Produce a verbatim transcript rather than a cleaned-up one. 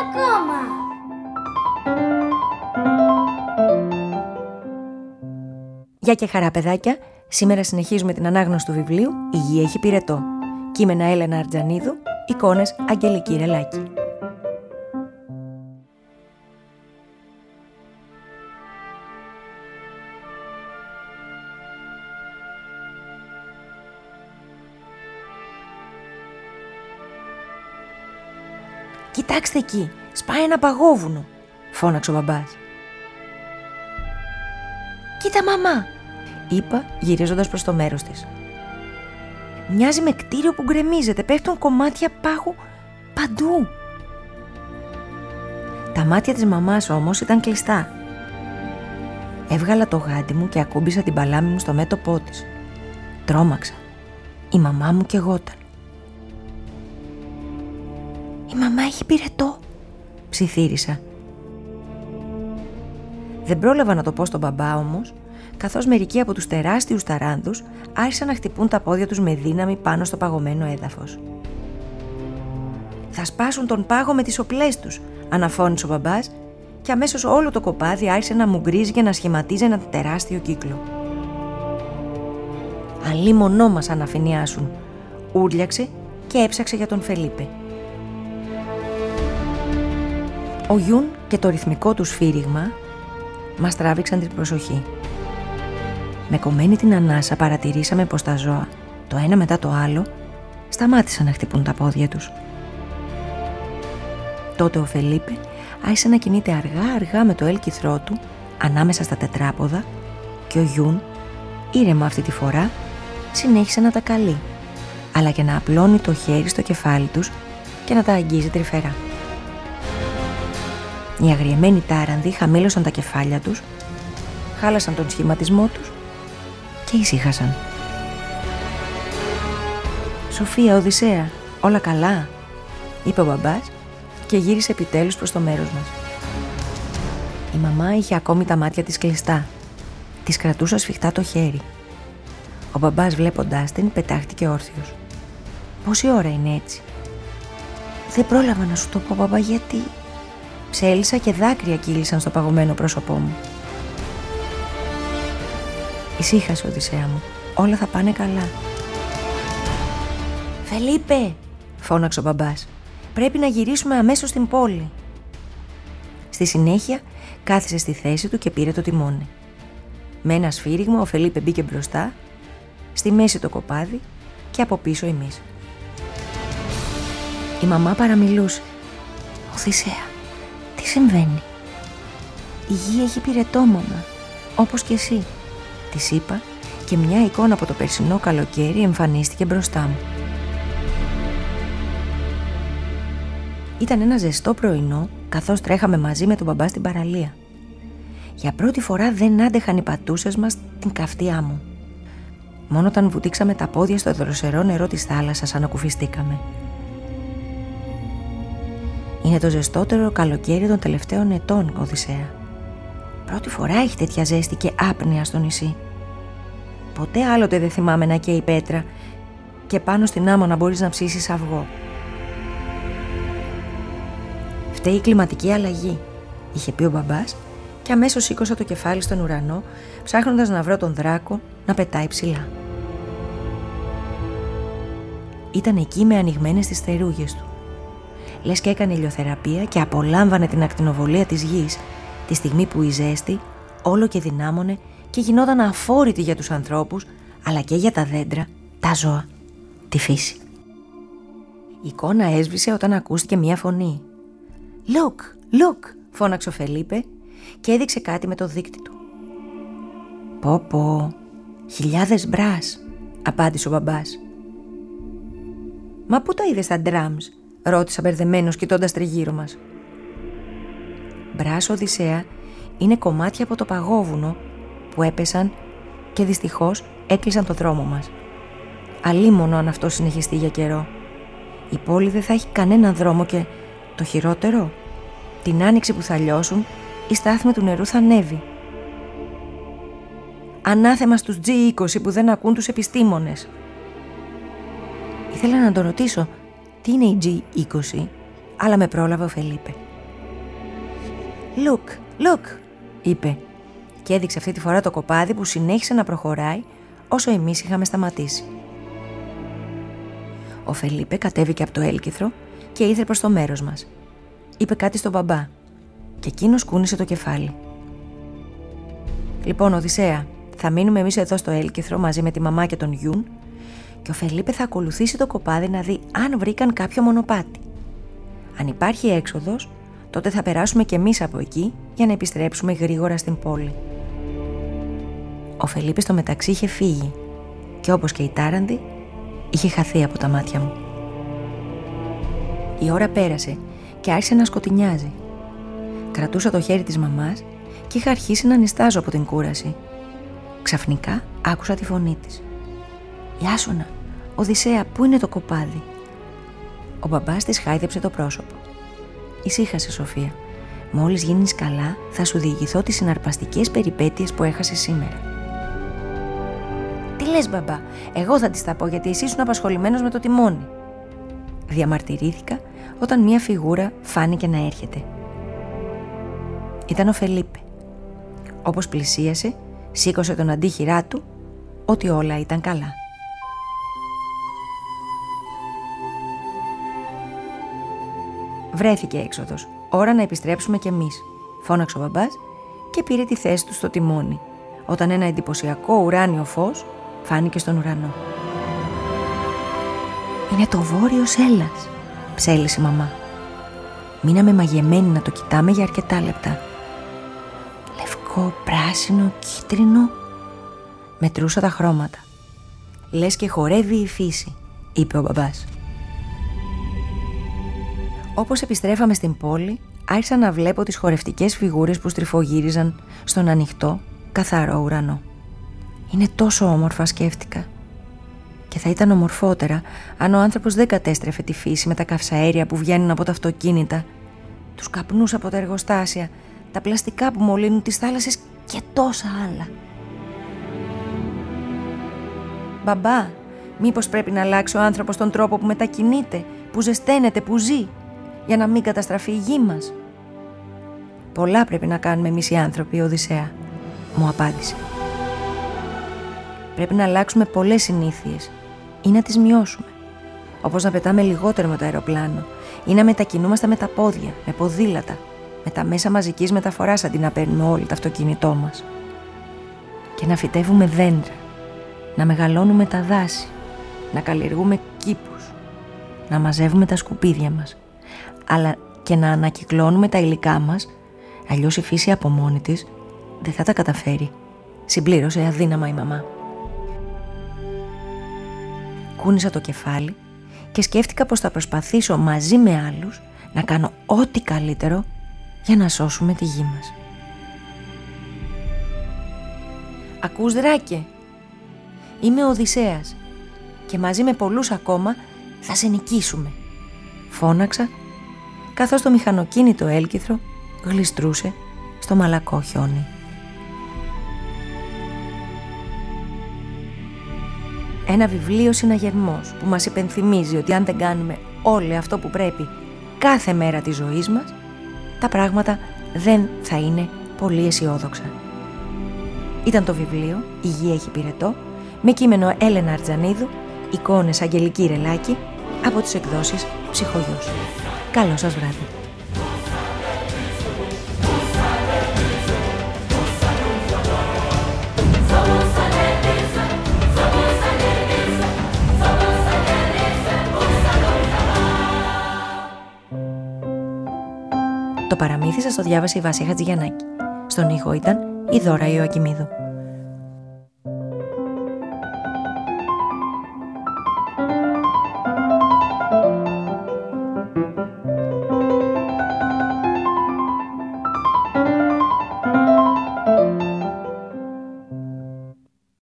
ακόμα. Γεια και χαρά, παιδάκια. Σήμερα συνεχίζουμε την ανάγνωση του βιβλίου «Η Γη έχει πυρετό». Κείμενα Έλενα Αρτζανίδου, εικόνες Αγγελική Ρελάκη. «Κοιτάξτε εκεί, σπάει ένα παγόβουνο», φώναξε ο μπαμπάς. «Κοίτα, μαμά», είπα γυρίζοντας προς το μέρος της. «Μοιάζει με κτίριο που γκρεμίζεται, πέφτουν κομμάτια πάγου παντού». Τα μάτια της μαμάς όμως ήταν κλειστά. Έβγαλα το γάντι μου και ακούμπησα την παλάμη μου στο μέτωπό της. Τρόμαξα. Η μαμά μου καιγόταν. «Η μαμά έχει πυρετό», ψιθύρισα. Δεν πρόλαβα να το πω στον μπαμπά όμως, καθώς μερικοί από τους τεράστιους ταράνδους άρχισαν να χτυπούν τα πόδια τους με δύναμη πάνω στο παγωμένο έδαφος. «Θα σπάσουν τον πάγο με τις οπλές τους», αναφώνησε ο μπαμπάς, και αμέσως όλο το κοπάδι άρχισε να μουγκρίζει και να σχηματίζει ένα τεράστιο κύκλο. «Αλίμονό μας αν αφηνιάσουν», ούρλιαξε και έψαξε για τον Φελίπε. Ο Γιούν και το ρυθμικό του σφύριγμα μας τράβηξαν την προσοχή. Με κομμένη την ανάσα παρατηρήσαμε πως τα ζώα, το ένα μετά το άλλο, σταμάτησαν να χτυπούν τα πόδια τους. Τότε ο Φελίπε άρχισε να κινείται αργά-αργά με το έλκυθρό του ανάμεσα στα τετράποδα και ο Γιούν, ήρεμα αυτή τη φορά, συνέχισε να τα καλεί, αλλά και να απλώνει το χέρι στο κεφάλι τους και να τα αγγίζει τρυφερά. Οι αγριεμένοι τάρανδοι χαμήλωσαν τα κεφάλια τους, χάλασαν τον σχηματισμό τους και ησύχασαν. «Σοφία, Οδυσσέα, όλα καλά?» είπε ο μπαμπάς και γύρισε επιτέλους προς το μέρος μας. Η μαμά είχε ακόμη τα μάτια της κλειστά. Της κρατούσα σφιχτά το χέρι. Ο μπαμπάς, βλέποντάς την, πετάχτηκε όρθιος. «Πόση ώρα είναι έτσι?» «Δεν πρόλαβα να σου το πω, μπαμπά, γιατί...» Ψέλισα και δάκρυα κύλησαν στο παγωμένο πρόσωπό μου. «Ησύχασε, Οδυσσέα μου, όλα θα πάνε καλά». «Φελίπε», φώναξε ο μπαμπάς, «πρέπει να γυρίσουμε αμέσως στην πόλη». Στη συνέχεια κάθισε στη θέση του και πήρε το τιμόνι. Με ένα σφύριγμα ο Φελίπε μπήκε μπροστά, στη μέση το κοπάδι και από πίσω εμείς. Η μαμά παραμιλούσε. «Οδυσσέα, τι συμβαίνει?» «Η γη έχει πυρετό, μαμά, όπως και εσύ», της είπα, και μια εικόνα από το περσινό καλοκαίρι εμφανίστηκε μπροστά μου. Ήταν ένα ζεστό πρωινό, καθώς τρέχαμε μαζί με τον μπαμπά στην παραλία. Για πρώτη φορά δεν άντεχαν οι πατούσες μας την καυτή άμμο. Μόνο όταν βουτήξαμε τα πόδια στο δροσερό νερό της θάλασσας ανακουφιστήκαμε. Είναι το ζεστότερο καλοκαίρι των τελευταίων ετών, Οδυσσέα. Πρώτη φορά έχει τέτοια ζέστη και άπνοια στο νησί. Ποτέ άλλοτε δεν θυμάμαι να καίει πέτρα και πάνω στην άμμο να μπορείς να ψήσεις αυγό. Φταίει η κλιματική αλλαγή, είχε πει ο μπαμπάς, και αμέσως σήκωσα το κεφάλι στον ουρανό, ψάχνοντας να βρω τον δράκο να πετάει ψηλά. Ήταν εκεί με ανοιγμένες τις θερούγες του. Λες και έκανε ηλιοθεραπεία και απολάμβανε την ακτινοβολία της γης, τη στιγμή που η ζέστη όλο και δυνάμωνε και γινόταν αφόρητη για τους ανθρώπους, αλλά και για τα δέντρα, τα ζώα, τη φύση. Η εικόνα έσβησε όταν ακούστηκε μία φωνή. «Look, look», φώναξε ο Φελίπε και έδειξε κάτι με το δείκτη του. «Πω πω, χιλιάδες μπρας», απάντησε ο μπαμπάς. «Μα πού τα είδες τα ντράμς?» ρώτησα μπερδεμένος κοιτώντας τριγύρω μας. «Μπρας, Οδυσσέα, είναι κομμάτια από το παγόβουνο που έπεσαν και δυστυχώς έκλεισαν το δρόμο μας. Αλίμονο αν αυτό συνεχιστεί για καιρό. Η πόλη δεν θα έχει κανένα δρόμο και το χειρότερο, την άνοιξη που θα λιώσουν, η στάθμη του νερού θα ανέβει. Ανάθεμα στους τζι είκοσι που δεν ακούν τους επιστήμονες». Ήθελα να τον ρωτήσω τι είναι η τζι είκοσι, αλλά με πρόλαβε ο Φελίπε. «Look, look», είπε και έδειξε αυτή τη φορά το κοπάδι που συνέχισε να προχωράει όσο εμείς είχαμε σταματήσει. Ο Φελίπε κατέβηκε από το έλκηθρο και ήρθε προς το μέρος μας. Είπε κάτι στον μπαμπά και εκείνος κούνησε το κεφάλι. «Λοιπόν, Οδυσσέα, θα μείνουμε εμείς εδώ στο έλκηθρο μαζί με τη μαμά και τον Γιούν και ο Φελίπε θα ακολουθήσει το κοπάδι να δει αν βρήκαν κάποιο μονοπάτι. Αν υπάρχει έξοδος, τότε θα περάσουμε κι εμείς από εκεί για να επιστρέψουμε γρήγορα στην πόλη». Ο Φελίπε στο μεταξύ είχε φύγει και όπως και η τάραντη είχε χαθεί από τα μάτια μου. Η ώρα πέρασε και άρχισε να σκοτεινιάζει. Κρατούσα το χέρι της μαμάς και είχα αρχίσει να νηστάζω από την κούραση. Ξαφνικά άκουσα τη φωνή της. «Ιάσονα, Οδυσσέα, πού είναι το κοπάδι?» Ο μπαμπάς της χάιδεψε το πρόσωπο. «Ησύχασε, Σοφία. Μόλις γίνεις καλά θα σου διηγηθώ τις συναρπαστικές περιπέτειες που έχασες σήμερα». «Τι λες, μπαμπά, εγώ θα τις τα πω γιατί εσύ ήσουν απασχολημένος με το τιμόνι», διαμαρτυρήθηκα όταν μία φιγούρα φάνηκε να έρχεται. Ήταν ο Φελίπε. Όπως πλησίασε, σήκωσε τον αντίχειρά του ότι όλα ήταν καλά. Βρέθηκε έξοδος. Ώρα να επιστρέψουμε κι εμείς, φώναξε ο μπαμπάς και πήρε τη θέση του στο τιμόνι, όταν ένα εντυπωσιακό ουράνιο φως φάνηκε στον ουρανό. «Είναι το βόρειος Έλλας», ψέλισε η μαμά. Μείναμε μαγεμένοι να το κοιτάμε για αρκετά λεπτά. Λευκό, πράσινο, κίτρινο. Μετρούσα τα χρώματα. «Λες και χορεύει η φύση», είπε ο μπαμπάς. Όπως επιστρέφαμε στην πόλη, άρχισα να βλέπω τις χορευτικές φιγούρες που στριφογύριζαν στον ανοιχτό, καθαρό ουρανό. «Είναι τόσο όμορφα», σκέφτηκα. Και θα ήταν ομορφότερα αν ο άνθρωπος δεν κατέστρεφε τη φύση με τα καυσαέρια που βγαίνουν από τα αυτοκίνητα, τους καπνούς από τα εργοστάσια, τα πλαστικά που μολύνουν τις θάλασσες και τόσα άλλα. «Μπαμπά, μήπως πρέπει να αλλάξει ο άνθρωπος τον τρόπο που μετακινείται, που ζεσταίνεται, που ζει, για να μην καταστραφεί η γη μας?» «Πολλά πρέπει να κάνουμε εμείς οι άνθρωποι, Οδυσσέα», μου απάντησε. «Πρέπει να αλλάξουμε πολλές συνήθειες ή να τις μειώσουμε, όπως να πετάμε λιγότερο με το αεροπλάνο ή να μετακινούμαστε με τα πόδια, με ποδήλατα, με τα μέσα μαζικής μεταφοράς αντί να παίρνουμε όλοι το αυτοκίνητό μας. Και να φυτεύουμε δέντρα, να μεγαλώνουμε τα δάση, να καλλιεργούμε κήπους, να μαζεύουμε τα σκουπίδια μας, αλλά και να ανακυκλώνουμε τα υλικά μας, αλλιώς η φύση από μόνη της δεν θα τα καταφέρει», συμπλήρωσε αδύναμα η μαμά. Κούνησα το κεφάλι και σκέφτηκα πως θα προσπαθήσω μαζί με άλλους να κάνω ό,τι καλύτερο για να σώσουμε τη γη μας. «Ακούς, Δράκε? Είμαι ο Οδυσσέας και μαζί με πολλούς ακόμα θα σε νικήσουμε», φώναξα καθώς το μηχανοκίνητο έλκηθρο γλιστρούσε στο μαλακό χιόνι. Ένα βιβλίο συναγερμός που μας υπενθυμίζει ότι αν δεν κάνουμε όλο αυτό που πρέπει κάθε μέρα της ζωής μας, τα πράγματα δεν θα είναι πολύ αισιόδοξα. Ήταν το βιβλίο «Η γη έχει πυρετό» με κείμενο Έλενα Αρτζανίδου, εικόνες Αγγελική Ρελάκη, από τις εκδόσεις Ψυχογιός. Καλό σας βράδυ. Το παραμύθι σας το διάβασε η Βάσια Χατζηγιαννάκη. Στον ήχο ήταν η Δώρα Ιωακημίδου.